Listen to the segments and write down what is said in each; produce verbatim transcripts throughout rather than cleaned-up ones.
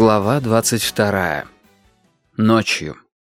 Глава двадцать вторая. Ночью.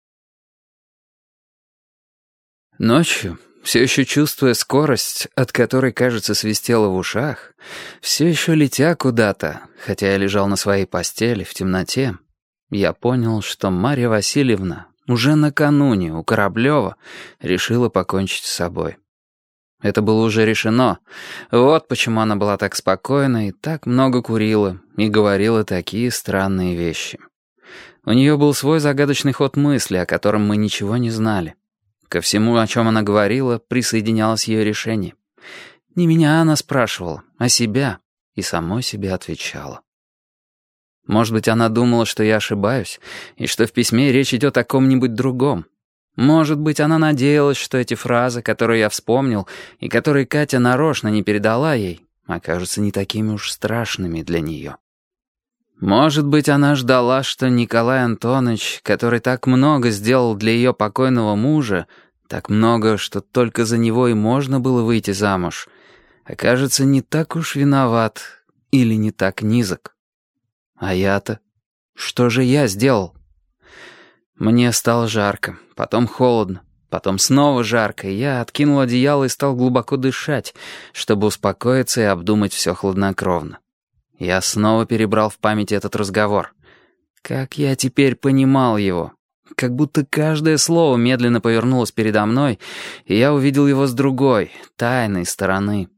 Ночью, все еще чувствуя скорость, от которой, кажется, свистело в ушах, все еще летя куда-то, хотя я лежал на своей постели в темноте, я понял, что Марья Васильевна уже накануне у Кораблева решила покончить с собой. Это было уже решено. Вот почему она была так спокойна и так много курила, и говорила такие странные вещи. У нее был свой загадочный ход мысли, о котором мы ничего не знали. Ко всему, о чем она говорила, присоединялось ее решение. Не меня она спрашивала, а себя, и самой себе отвечала. Может быть, она думала, что я ошибаюсь, и что в письме речь идет о ком-нибудь другом. Может быть, она надеялась, что эти фразы, которые я вспомнил, и которые Катя нарочно не передала ей, окажутся не такими уж страшными для нее. Может быть, она ждала, что Николай Антонович, который так много сделал для ее покойного мужа, так много, что только за него и можно было выйти замуж, окажется не так уж виноват или не так низок. А я-то? Что же я сделал? Мне стало жарко, потом холодно, потом снова жарко, и я откинул одеяло и стал глубоко дышать, чтобы успокоиться и обдумать все хладнокровно. Я снова перебрал в памяти этот разговор. Как я теперь понимал его. Как будто каждое слово медленно повернулось передо мной, и я увидел его с другой, тайной стороны.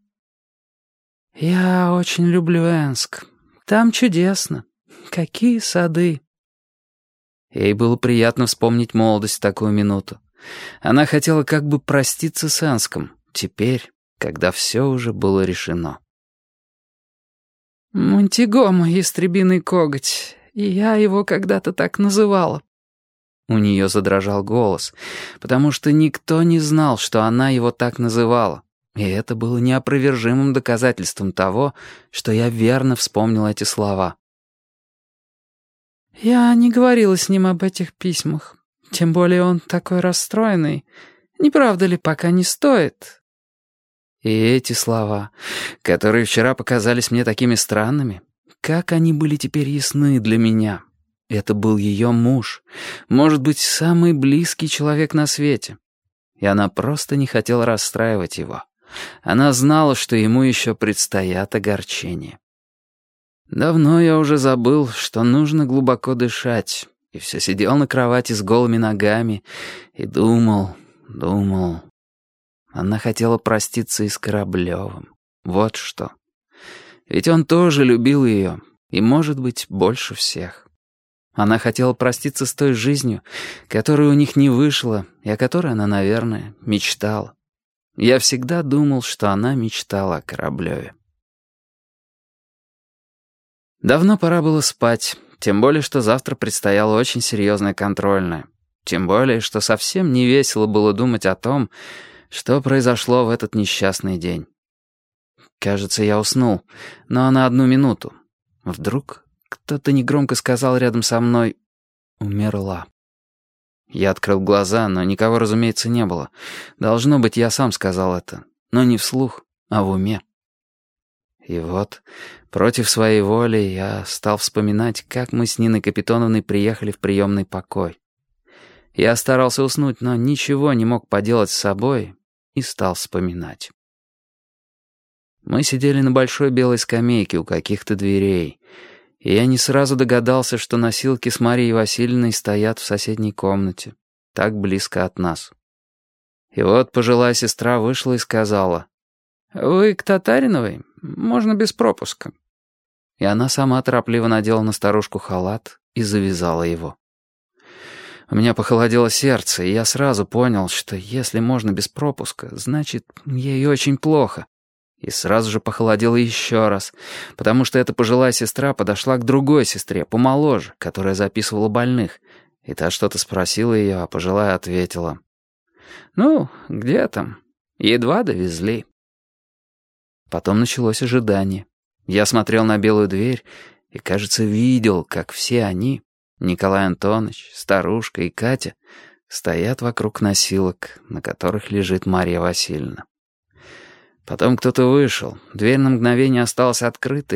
«Я очень люблю Энск. Там чудесно. Какие сады!» Ей было приятно вспомнить молодость в такую минуту. Она хотела как бы проститься с Энском, теперь, когда все уже было решено. «Монтигомо, ястребиный коготь, и я его когда-то так называла». У нее задрожал голос, потому что никто не знал, что она его так называла, и это было неопровержимым доказательством того, что я верно вспомнил эти слова. «Я не говорила с ним об этих письмах. Тем более он такой расстроенный. Не правда ли, пока не стоит?» И эти слова, которые вчера показались мне такими странными, как они были теперь ясны для меня. Это был ее муж, может быть, самый близкий человек на свете. И она просто не хотела расстраивать его. Она знала, что ему еще предстоят огорчения. Давно я уже забыл, что нужно глубоко дышать, и все сидел на кровати с голыми ногами и думал, думал. Она хотела проститься и с Кораблевым. Вот что. Ведь он тоже любил ее, и, может быть, больше всех. Она хотела проститься с той жизнью, которая у них не вышла, и о которой она, наверное, мечтала. Я всегда думал, что она мечтала о Кораблеве. Давно пора было спать, тем более, что завтра предстояло очень серьезное контрольное. Тем более, что совсем не весело было думать о том, что произошло в этот несчастный день. Кажется, я уснул, но на одну минуту. Вдруг кто-то негромко сказал рядом со мной «умерла». Я открыл глаза, но никого, разумеется, не было. Должно быть, я сам сказал это, но не вслух, а в уме. И вот, против своей воли, я стал вспоминать, как мы с Ниной Капитоновной приехали в приемный покой. Я старался уснуть, но ничего не мог поделать с собой и стал вспоминать. Мы сидели на большой белой скамейке у каких-то дверей, и я не сразу догадался, что носилки с Марьей Васильевной стоят в соседней комнате, так близко от нас. И вот пожилая сестра вышла и сказала: «Вы к Татариновой? Можно без пропуска». И она сама торопливо надела на старушку халат и завязала его. У меня похолодело сердце, и я сразу понял, что если можно без пропуска, значит, ей очень плохо. И сразу же похолодело еще раз, потому что эта пожилая сестра подошла к другой сестре, помоложе, которая записывала больных, и та что-то спросила ее, а пожилая ответила: «Ну, где там? Едва довезли». Потом началось ожидание. Я смотрел на белую дверь и, кажется, видел, как все они, Николай Антонович, старушка и Катя, стоят вокруг носилок, на которых лежит Марья Васильевна. Потом кто-то вышел, дверь на мгновение осталась открытой,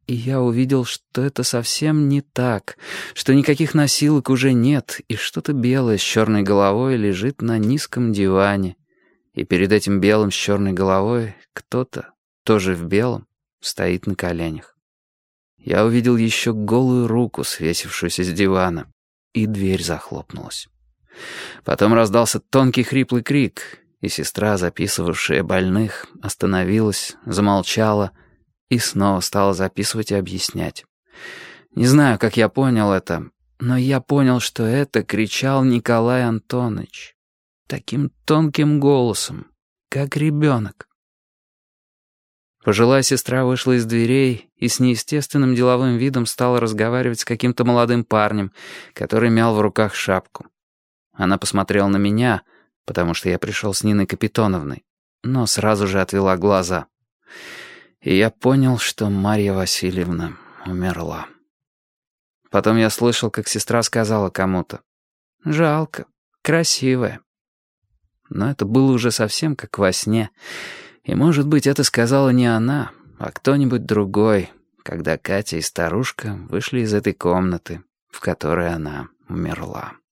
И я увидел, что это совсем не так, что никаких носилок уже нет, и что-то белое с черной головой лежит на низком диване. И перед этим белым с черной головой кто-то, тоже в белом, стоит на коленях. Я увидел еще голую руку, свесившуюся с дивана, и дверь захлопнулась. Потом раздался тонкий хриплый крик, и сестра, записывавшая больных, остановилась, замолчала и снова стала записывать и объяснять. Не знаю, как я понял это, но я понял, что это кричал Николай Антонович. Таким тонким голосом, как ребенок. Пожилая сестра вышла из дверей и с неестественным деловым видом стала разговаривать с каким-то молодым парнем, который мял в руках шапку. Она посмотрела на меня, потому что я пришел с Ниной Капитоновной, но сразу же отвела глаза. И я понял, что Марья Васильевна умерла. Потом я слышал, как сестра сказала кому-то: «Жалко, красивая». Но это было уже совсем как во сне. И, может быть, это сказала не она, а кто-нибудь другой, когда Катя и старушка вышли из этой комнаты, в которой она умерла.